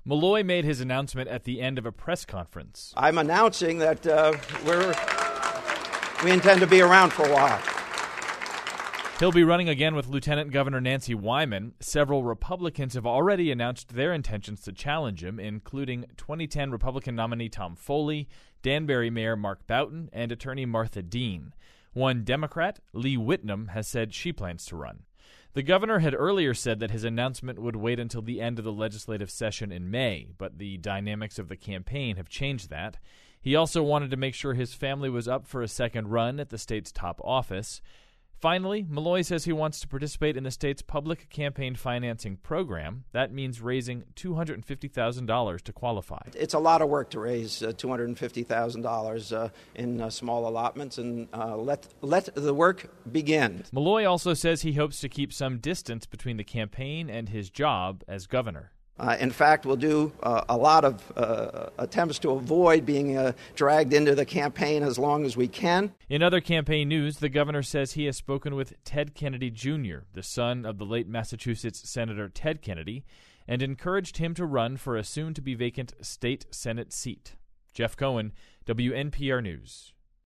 Malloy made his announcement at the end of a press conference. I'm announcing that we intend to be around for a while. He'll be running again with Lieutenant Governor Nancy Wyman. Several Republicans have already announced their intentions to challenge him, including 2010 Republican nominee Tom Foley, Danbury Mayor Mark Boughton, and attorney Martha Dean. One Democrat, Lee Whitnam, has said she plans to run. The governor had earlier said that his announcement would wait until the end of the legislative session in May, but the dynamics of the campaign have changed that. He also wanted to make sure his family was up for a second run at the state's top office. Finally, Malloy says he wants to participate in the state's public campaign financing program. That means raising $250,000 to qualify. It's a lot of work to raise $250,000 in small allotments, and let the work begin. Malloy also says he hopes to keep some distance between the campaign and his job as governor. In fact, we'll do a lot of attempts to avoid being dragged into the campaign as long as we can. In other campaign news, the governor says he has spoken with Ted Kennedy Jr., the son of the late Massachusetts Senator Ted Kennedy, and encouraged him to run for a soon-to-be vacant state Senate seat. Jeff Cohen, WNPR News.